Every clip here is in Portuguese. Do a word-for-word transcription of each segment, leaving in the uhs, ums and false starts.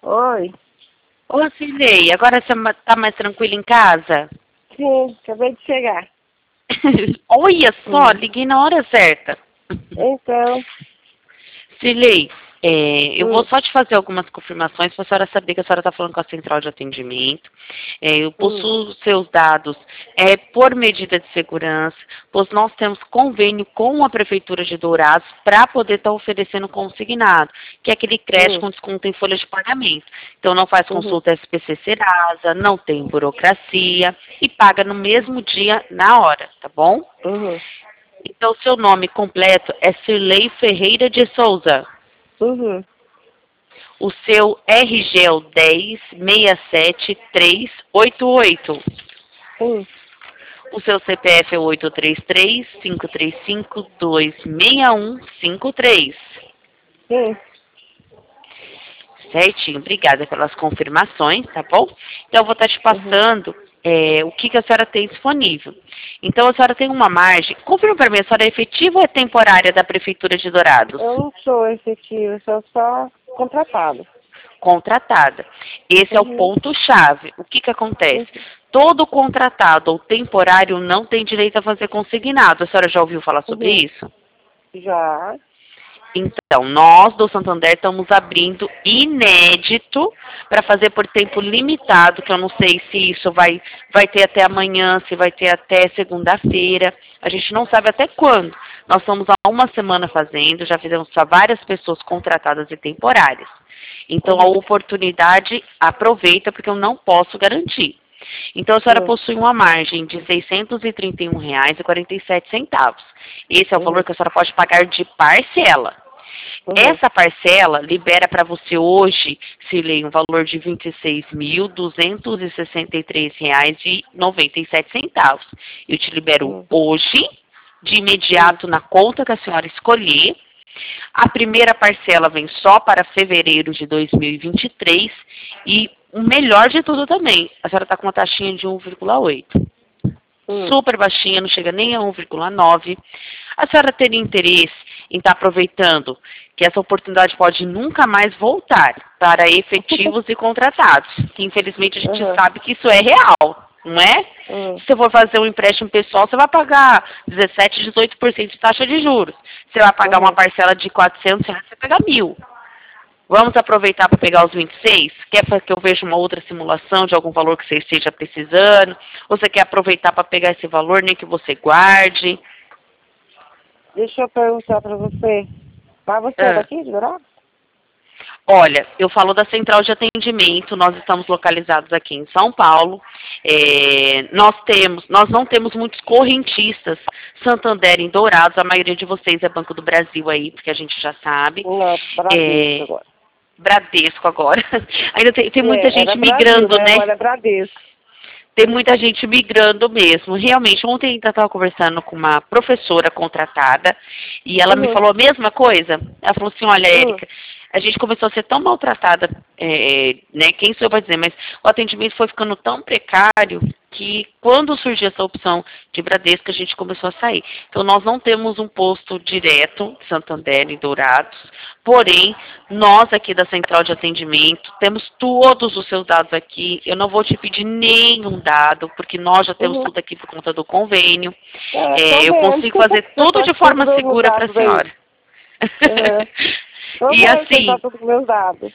Oi. Ô, Cirlei, agora você ma- tá mais tranquila em casa? Sim, acabei de chegar. Olha só, Hum. liguei na hora certa. Então, Cirlei, é, eu vou hum, só te fazer algumas confirmações para a senhora saber que a senhora está falando com a central de atendimento. É, eu hum, possuo seus dados é, por medida de segurança, pois nós temos convênio com a Prefeitura de Dourados para poder estar oferecendo consignado, que é aquele crédito hum, com desconto em folha de pagamento. Então não faz uhum, consulta S P C Serasa, não tem burocracia e paga no mesmo dia, na hora, tá bom? uhum, Então, seu nome completo é Cirlei Ferreira de Souza. uhum, O seu R G é o dez seis sete três oito oito. hum, O seu C P F é o oito três três, cinco três cinco, dois seis um cinco três. sim, Certinho, obrigada pelas confirmações, tá bom? Então, eu vou estar te uhum. passando é, o que, que a senhora tem disponível. Então, a senhora tem uma margem. Confirma para mim, a senhora é efetiva ou é temporária da Prefeitura de Dourados? Eu não sou efetiva, sou só contratado. Contratada. Esse é o Uhum, ponto-chave. O que, que acontece? uhum. Todo contratado ou temporário não tem direito a fazer consignado. A senhora já ouviu falar sobre Uhum. isso? Já. Então, nós do Santander estamos abrindo inédito para fazer por tempo limitado, que eu não sei se isso vai, vai ter até amanhã, se vai ter até segunda-feira. A gente não sabe até quando. Nós estamos há uma semana fazendo, já fizemos para várias pessoas contratadas e temporárias. Então, a Uhum, oportunidade, aproveita, porque eu não posso garantir. Então, a senhora uhum, possui uma margem de seiscentos e trinta e um reais e quarenta e sete centavos. Esse é o valor uhum, que a senhora pode pagar de parcela. uhum, Essa parcela libera para você hoje, Cirlei, um valor de vinte e seis mil duzentos e sessenta e três reais e noventa e sete centavos. Eu te libero uhum, hoje, de uhum, imediato na conta que a senhora escolher. A primeira parcela vem só para fevereiro de dois mil e vinte e três e o melhor de tudo também, a senhora está com uma taxinha de um vírgula oito. uhum. Super baixinha, não chega nem a um vírgula nove. A senhora teria interesse em estar aproveitando que essa oportunidade pode nunca mais voltar para efetivos e contratados, que infelizmente a gente Uhum, sabe que isso é real, não é? uhum, Se você for fazer um empréstimo pessoal, você vai pagar dezessete, dezoito por cento de taxa de juros. Você vai pagar uma uhum. parcela de quatrocentos reais, você pega mil. Vamos aproveitar para pegar os vinte e seis? Quer que eu veja uma outra simulação de algum valor que você esteja precisando? Ou você quer aproveitar para pegar esse valor, nem que você guarde? Deixa eu perguntar pra você. Mas você é Ah. daqui de Dourados? Olha, eu falo da central de atendimento, nós estamos localizados aqui em São Paulo. É, nós temos, nós não temos muitos correntistas Santander em Dourados, a maioria de vocês é Banco do Brasil aí, porque a gente já sabe. Não, Bradesco É, agora. Bradesco agora. Ainda tem, tem muita É, era gente Brasil, migrando, né? né? Agora é Bradesco. Tem muita gente migrando mesmo. Realmente, ontem eu estava conversando com uma professora contratada e ela me Uhum, falou a mesma coisa. Ela falou assim, olha, uhum, Érica, a gente começou a ser tão maltratada, é, né? Quem sou eu para dizer, mas o atendimento foi ficando tão precário que quando surgiu essa opção de Bradesco, a gente começou a sair. Então, nós não temos um posto direto, Santander e Dourados, porém, nós aqui da Central de Atendimento, temos todos os seus dados aqui. Eu não vou te pedir nenhum dado, porque nós já temos uhum. tudo aqui por conta do convênio. É, tô É, eu vendo. consigo fazer Você tudo tá de com todos forma os meus segura para dados a aí. senhora. Uhum. Tô E vendo que você tá assim, todos os meus dados.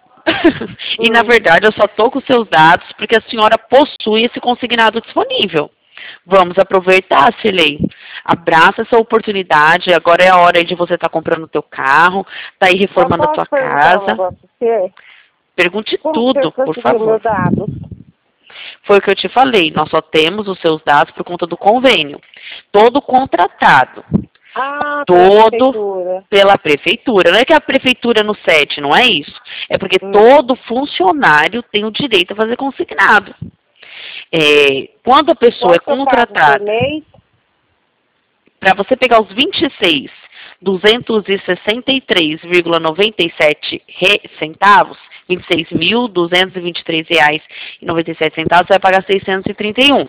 e na Hum. verdade eu só estou com seus dados porque a senhora possui esse consignado disponível. Vamos aproveitar, Cirlei. Abraça essa oportunidade. Agora é a hora de você estar comprando o teu carro, tá aí Eu reformando a posso tua perguntar um casa. negócio pra você? Pergunte Como que você tudo, por conseguiu favor. meus dados? Foi o que eu te falei. Nós só temos os seus dados por conta do convênio. Todo contratado, Ah, pela todo prefeitura. pela prefeitura. Não é que a prefeitura no sete, não é isso. É porque Hum. todo funcionário tem o direito a fazer consignado. É, quando a pessoa é Quanto eu pago por contratada, mês? para você pegar os vinte e seis, duzentos e sessenta e três vírgula noventa e sete centavos, vinte e seis mil duzentos e vinte e três reais e noventa e sete centavos, você vai pagar seiscentos e trinta e um.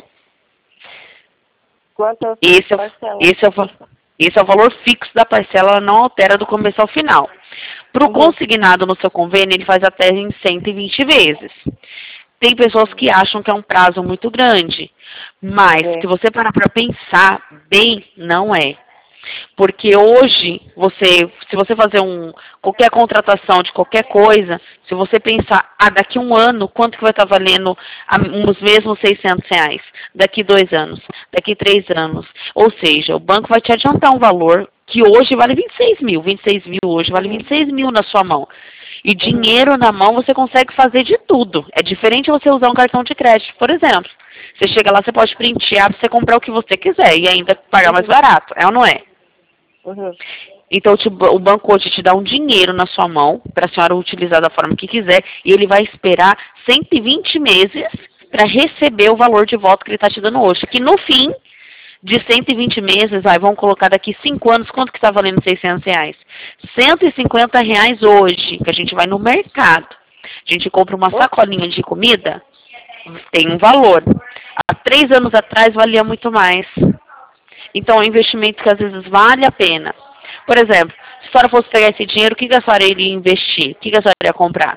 Quantas Esse é, o- parcelas? esse, é o, va- esse é o valor fixo da parcela, ela não altera do começo ao final. Para o Uhum. consignado no seu convênio, ele faz até em cento e vinte vezes. Tem pessoas que acham que é um prazo muito grande, mas É. se você parar para pensar bem, não é. Porque hoje, você, se você fazer um, qualquer contratação de qualquer coisa, se você pensar, ah, daqui um ano, quanto que vai estar valendo a- os mesmos seiscentos reais? Daqui dois anos, daqui três anos. Ou seja, o banco vai te adiantar um valor que hoje vale vinte e seis mil. vinte e seis mil hoje vale vinte e seis mil na sua mão. E dinheiro na mão você consegue fazer de tudo. É diferente você usar um cartão de crédito, por exemplo. Você chega lá, você pode printear para você comprar o que você quiser e ainda pagar mais barato. É ou não é? Uhum. Então, te- o banco hoje te dá um dinheiro na sua mão para a senhora utilizar da forma que quiser e ele vai esperar cento e vinte meses para receber o valor de volta que ele está te dando hoje. Que no fim de cento e vinte meses, vai, vamos colocar daqui cinco anos, quanto que está valendo seiscentos reais? cento e cinquenta reais hoje, que a gente vai no mercado. A gente compra uma sacolinha de comida, tem um valor. Há três anos atrás valia muito mais. Então, é um investimento que às vezes vale a pena. Por exemplo, se a senhora fosse pegar esse dinheiro, o que, que a senhora iria investir? O que, que a senhora iria comprar?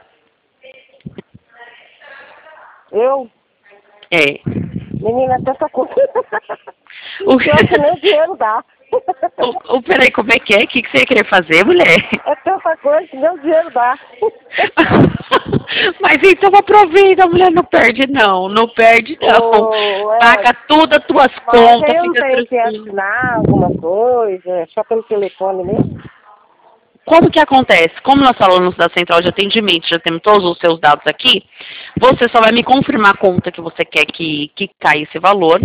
Eu, É. menina, é tanta coisa. O, Pior que nem o dinheiro dá. o, o, peraí, como é que é? O que, que você ia querer fazer, mulher? É tanta coisa que nem o dinheiro dá. Mas então aproveita, a mulher não perde não, não perde não. Ô, é, Paga tudo as tuas mas contas, aí eu não fica tenho que tranquilo. assinar alguma coisa, é só pelo telefone mesmo. Como que acontece? Como nós falamos da central de atendimento, já temos todos os seus dados aqui, você só vai me confirmar a conta que você quer que, que caia esse valor.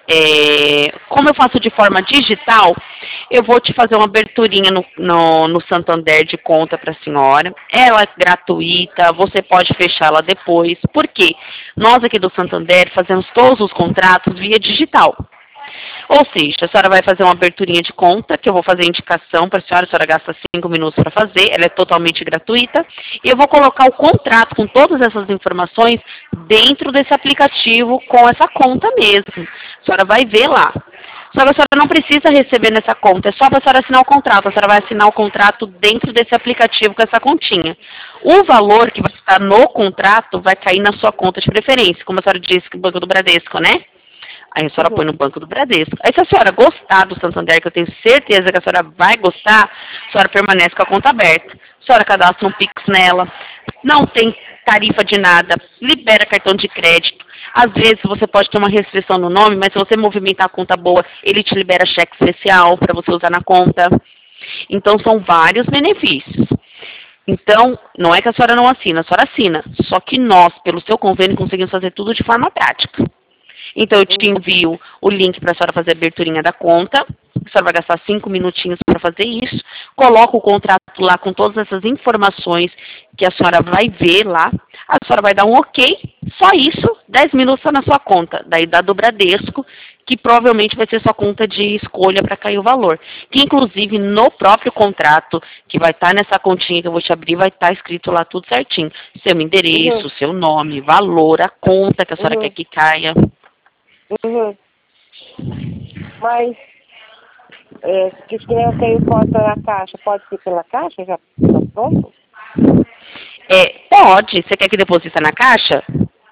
É, como eu faço de forma digital, eu vou te fazer uma aberturinha no, no, no Santander de conta para a senhora. Ela é gratuita, você pode fechá-la depois. Por quê? Nós aqui do Santander fazemos todos os contratos via digital. Ou seja, a senhora vai fazer uma aberturinha de conta, que eu vou fazer indicação para a senhora, a senhora gasta cinco minutos para fazer, ela é totalmente gratuita, e eu vou colocar o contrato com todas essas informações dentro desse aplicativo com essa conta mesmo. A senhora vai ver lá. Só que a senhora não precisa receber nessa conta, é só para a senhora assinar o contrato. A senhora vai assinar o contrato dentro desse aplicativo com essa continha. O valor que vai estar no contrato vai cair na sua conta de preferência, como a senhora disse, que o Banco do Bradesco, né? Aí a senhora Uhum. põe no Banco do Bradesco. Aí se a senhora gostar do Santander, que eu tenho certeza que a senhora vai gostar, a senhora permanece com a conta aberta. A senhora cadastra um Pix nela, não tem tarifa de nada, libera cartão de crédito. Às vezes você pode ter uma restrição no nome, mas se você movimentar a conta boa, ele te libera cheque especial para você usar na conta. Então são vários benefícios. Então, não é que a senhora não assina, a senhora assina. Só que nós, pelo seu convênio, conseguimos fazer tudo de forma prática. Então, eu te envio o link para a senhora fazer a aberturinha da conta. A senhora vai gastar cinco minutinhos para fazer isso. Coloca o contrato lá com todas essas informações que a senhora vai ver lá. A senhora vai dar um ok. Só isso, dez minutos está na sua conta. Daí dá do Bradesco, que provavelmente vai ser sua conta de escolha para cair o valor. Que, inclusive, no próprio contrato, que vai estar nessa continha que eu vou te abrir, vai estar escrito lá tudo certinho. Seu endereço, Uhum. seu nome, valor, a conta que a senhora Uhum. quer que caia. Uhum. Mas, é, que se eu tenho conta na caixa, pode ser pela caixa? Já tá pronto? É, pode. Você quer que deposita na caixa?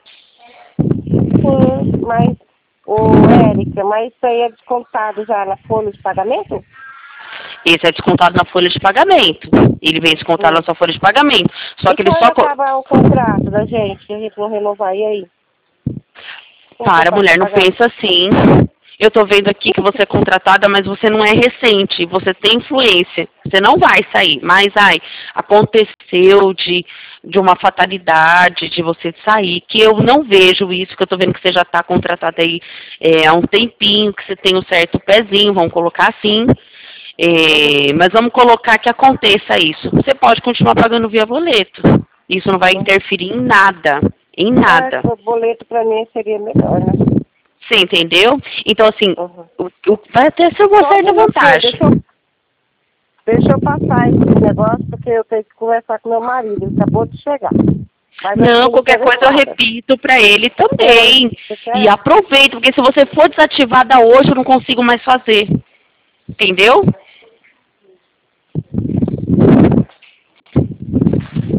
Sim, mas, ô, Érica, mas isso aí é descontado já na folha de pagamento? Esse é descontado na folha de pagamento. Ele vem descontado Hum. na sua folha de pagamento. Só E que ele quando só... co- acaba o contrato da gente, que a gente não renovar, e aí? Como que eu Para, faço mulher, pra não pagar? pensa assim. Eu tô vendo aqui que você é contratada, mas você não é recente. Você tem influência. Você não vai sair. Mas, ai, aconteceu de, de uma fatalidade, de você sair, que eu não vejo isso, que eu tô vendo que você já tá contratada aí é, há um tempinho, que você tem um certo pezinho, vamos colocar assim. É, mas vamos colocar que aconteça isso. Você pode continuar pagando via boleto. Isso não vai Uhum. interferir em nada. Em É, nada. o boleto pra mim seria melhor, né? Você entendeu? Então, assim, Uhum. o, o, vai ter ser uma Só um certa minutinho, vantagem. deixa eu, deixa eu passar esse negócio, porque eu tenho que conversar com meu marido, ele acabou de chegar. Mas eu Não, fico qualquer coisa eu interessada. repito pra ele também. É, você quer? E aproveita, porque se você for desativada hoje, eu não consigo mais fazer. Entendeu?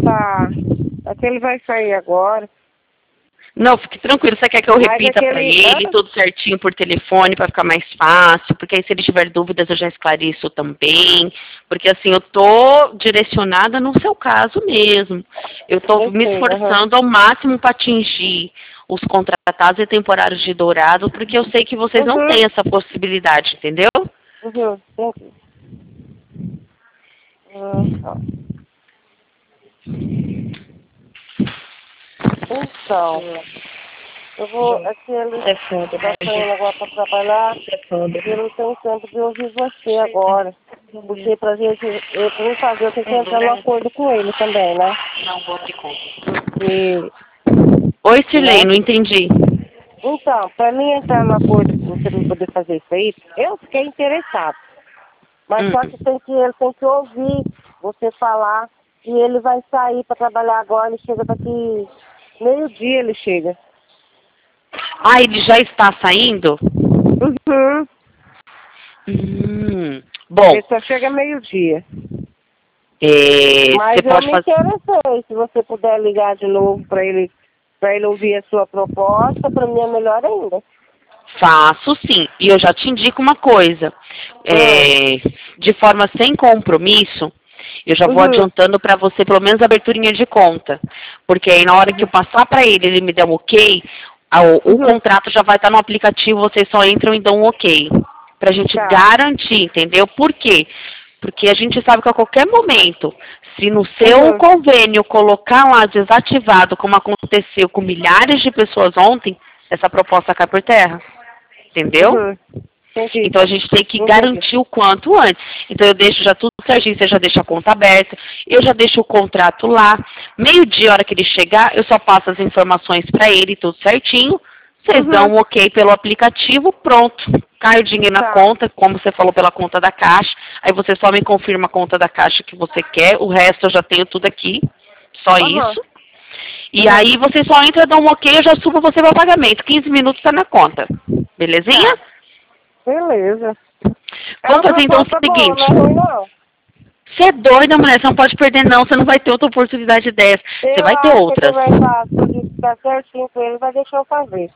tá. É que ele vai sair agora. Não, fique tranquilo. Você quer que eu Mas repita aquele- para ele ah. tudo certinho por telefone para ficar mais fácil? Porque aí se ele tiver dúvidas eu já esclareço também. Porque assim, eu tô direcionada no seu caso mesmo. Eu tô Eu me sei, esforçando ao máximo para atingir os contratados e temporários de Dourado, porque eu sei que vocês não Uhum. têm essa possibilidade, entendeu? Uhum, entendi. Hum, tá. Então, eu vou, aquele É foda, tá saindo agora para trabalhar, é foda. eu não tenho tempo de ouvir você agora. Porque pra gente, eu, pra mim fazer, eu tenho que entrar no acordo com ele também, né? Não vou te contar. Porque, Oi, Sirlei, né? não entendi. Então, pra mim entrar no acordo com você não poder fazer isso aí, eu fiquei interessado. Mas Hum. só que tem que, ele tem que ouvir você falar e ele vai sair para trabalhar agora, ele chega daqui meio-dia ele chega. Ah, ele já está saindo? Uhum. Hum, bom, Ele só chega meio-dia. é, Mas você eu pode me fazer. interessei, se você puder ligar de novo para ele, para ele ouvir a sua proposta, para mim é melhor ainda. Faço sim. E eu já te indico uma coisa. É, de forma sem compromisso, eu já vou Uhum. adiantando para você pelo menos a aberturinha de conta. Porque aí na hora que eu passar para ele, ele me der um ok, a- o, o Uhum. contrato já vai estar no aplicativo, vocês só entram e dão um ok. Pra gente Tá. garantir, entendeu? Por quê? Porque a gente sabe que a qualquer momento, se no seu Uhum. convênio colocar lá desativado, como aconteceu com milhares de pessoas ontem, essa proposta cai por terra. Entendeu? Uhum. Entendi. Então a gente tem que Entendi. garantir o quanto antes. Então eu deixo já tudo certinho, você já deixa a conta aberta, eu já deixo o contrato lá. Meio-dia, a hora que ele chegar, eu só passo as informações para ele, tudo certinho. Vocês Uhum. dão um ok pelo aplicativo, pronto. Cai o dinheiro na Tá. conta, como você falou, pela conta da Caixa. Aí você só me confirma a conta da Caixa que você quer. O resto eu já tenho tudo aqui. Só Uhum. isso. E Uhum. aí você só entra, dá um ok, eu já subo você para pagamento. quinze minutos tá na conta. Belezinha? Tá. Beleza. Vamos fazer então o proposta boa, seguinte. não é ruim não. Você é doida, mulher, você não pode perder não, você não vai ter outra oportunidade dessa. Você Eu vai ter acho que outras. conversar tudo isso tá certinho com ele, vai deixar eu fazer.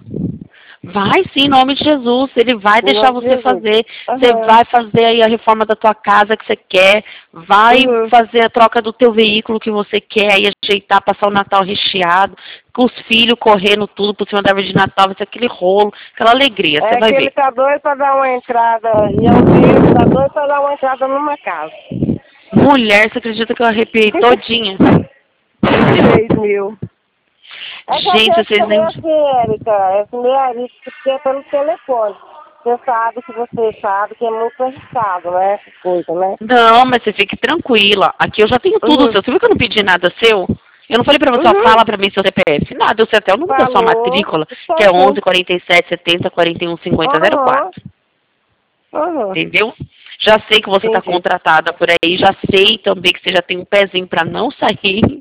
Vai sim, em nome de Jesus, ele vai Em deixar nome de você Jesus. fazer. Você Aham. vai fazer aí a reforma da tua casa que você quer, vai Uhum. fazer a troca do teu veículo que você quer, aí ajeitar, passar o Natal recheado, com os filhos correndo tudo por cima da árvore de Natal, vai ser aquele rolo, aquela alegria, você É vai que ele ver. tá doido pra dar uma entrada, e é o dinheiro tá doido pra dar uma entrada numa casa. Mulher, você acredita que eu arrepiei todinha? vinte e três mil. É que eu Gente, quero vocês saber nem... assim, Érica, é que meio arisco, porque é pelo telefone. Você sabe que você sabe que é muito arriscado, né? Essas coisas, né? Não, mas você fique tranquila. Aqui eu já tenho tudo Uhum. seu. Você viu que eu não pedi nada seu? Eu não falei pra você, ó, Uhum. fala pra mim seu C P F. Nada, eu sei até o número da sua Falou. matrícula, Tá que é onze, sim. quarenta e sete, setenta, quarenta e um, cinquenta, zero Aham. quatro. Aham. Entendeu? Já sei que você está Entendi. contratada por aí, já sei também que você já tem um pezinho para não sair.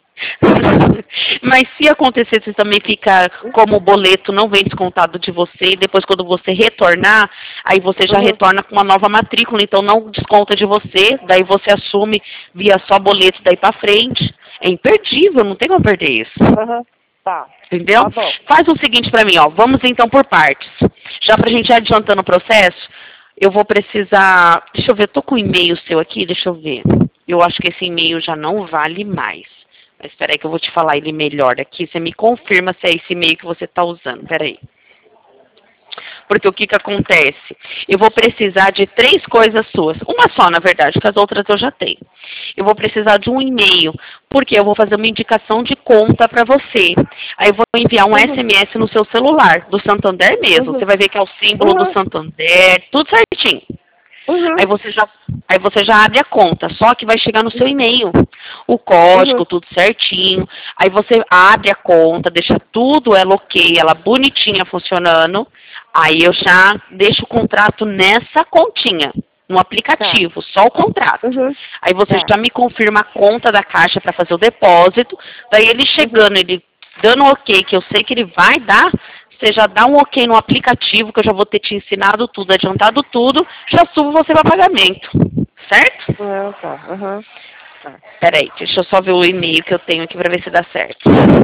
Mas se acontecer, você também fica como o boleto não vem descontado de você, depois quando você retornar, aí você já Uhum. retorna com uma nova matrícula, então não desconta de você, daí você assume via só boleto daí para frente. É imperdível, não tem como perder isso. Aham. Tá. Entendeu? Tá bom. Faz o seguinte para mim, ó. Vamos então por partes. Já pra gente ir adiantando o processo, eu vou precisar. Deixa eu ver, eu tô com o e-mail seu aqui, deixa eu ver. Eu acho que esse e-mail já não vale mais. Mas espera aí que eu vou te falar ele melhor aqui. Você me confirma se é esse e-mail que você está usando. Espera aí. Porque o que que acontece? Eu vou precisar de três coisas suas. Uma só, na verdade, que as outras eu já tenho. Eu vou precisar de um e-mail, porque eu vou fazer uma indicação de conta para você. Aí eu vou enviar um Uhum. S M S no seu celular, do Santander mesmo. Uhum. Você vai ver que é o símbolo do Uhum. Santander, tudo certinho. Uhum. Aí você já, aí você já abre a conta, só que vai chegar no seu e-mail. O código, Uhum. tudo certinho. Aí você abre a conta, deixa tudo ela ok, ela bonitinha funcionando. Aí eu já deixo o contrato nessa continha, no aplicativo, só o contrato. Uhum. Aí você Tá. já me confirma a conta da caixa para fazer o depósito. Daí ele chegando, ele dando ok, que eu sei que ele vai dar, você já dá um ok no aplicativo, que eu já vou ter te ensinado tudo, adiantado tudo, já subo você para pagamento. Certo? Ah, tá. Uhum. Peraí, deixa eu só ver o e-mail que eu tenho aqui pra ver se dá certo.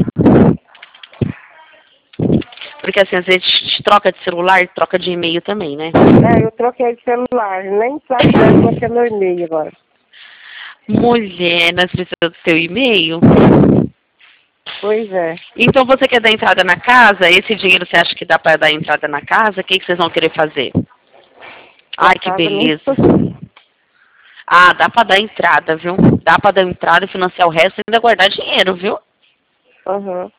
Porque assim, às vezes a gente troca de celular e troca de e-mail também, né? É, eu troquei de celular, nem sabe qual que é meu e-mail agora. Mulher, nós precisamos do seu e-mail. Pois é. Então você quer dar entrada na casa? Esse dinheiro você acha que dá para dar entrada na casa? O que, que vocês vão querer fazer? Ai, que beleza. Ah, dá para dar entrada, viu? Dá para dar entrada, financiar o resto e ainda guardar dinheiro, viu? Aham.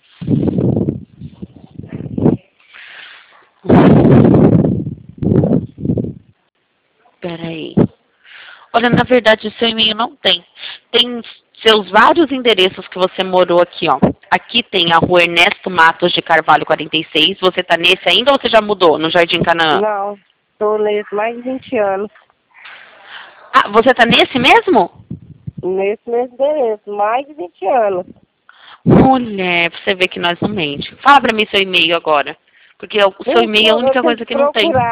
Peraí. Olha, na verdade, o seu e-mail não tem. Tem seus vários endereços que você morou aqui, ó. Aqui tem a rua Ernesto Matos de Carvalho, quarenta e seis. Você tá nesse ainda ou você já mudou, no Jardim Canaã? Não, tô nesse mais de vinte anos. Ah, você tá nesse mesmo? Nesse mesmo endereço, mais de vinte anos. Mulher, você vê que nós não mente. Fala pra mim seu e-mail agora. Porque o seu e-mail é a única coisa que não tem.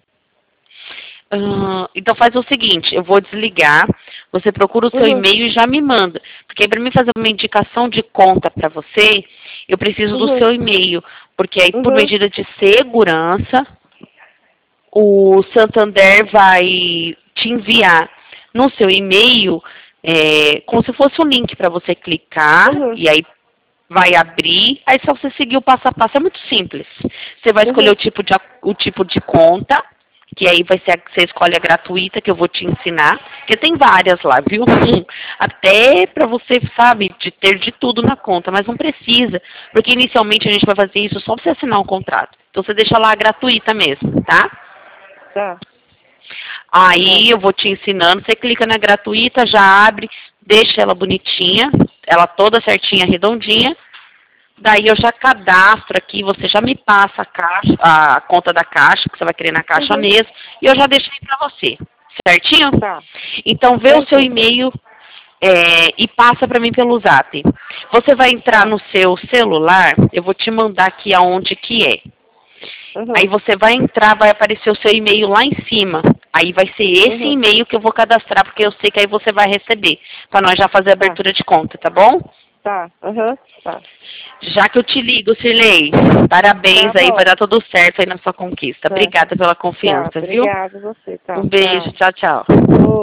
Uh, então faz o seguinte, eu vou desligar, você procura o seu uhum. e-mail e já me manda. Porque para mim fazer uma indicação de conta para você, eu preciso uhum. do seu e-mail. Porque aí, uhum. por medida de segurança, o Santander vai te enviar no seu e-mail é, como se fosse um link para você clicar uhum. e aí vai abrir, aí só você seguir o passo a passo, é muito simples. Você vai escolher uhum. o, tipo de, o tipo de conta, que aí vai ser a, você escolhe a gratuita, que eu vou te ensinar, porque tem várias lá, viu? Até para você, sabe, de ter de tudo na conta, mas não precisa, porque inicialmente a gente vai fazer isso só para você assinar um contrato. Então você deixa lá a gratuita mesmo, tá? Tá. Aí eu vou te ensinando, você clica na gratuita, já abre, deixa ela bonitinha, ela toda certinha, redondinha. Daí eu já cadastro aqui, você já me passa a, caixa, a conta da caixa, que você vai querer na caixa uhum. mesmo, e eu já deixo aí pra você, certinho? Tá. Então vê o seu e-mail é, e passa pra mim pelo zap. Você vai entrar no seu celular, eu vou te mandar aqui aonde que é. Uhum. Aí você vai entrar, vai aparecer o seu e-mail lá em cima. Aí vai ser esse uhum. e-mail que eu vou cadastrar, porque eu sei que aí você vai receber, pra nós já fazer a abertura tá. de conta, tá bom? Tá, uhum. tá. Já que eu te ligo, Cirlei, parabéns tá aí, vai dar tudo certo aí na sua conquista. Tá. Obrigada pela confiança, tá, viu? Obrigada a você, tá. Um beijo, tchau, tchau. tchau.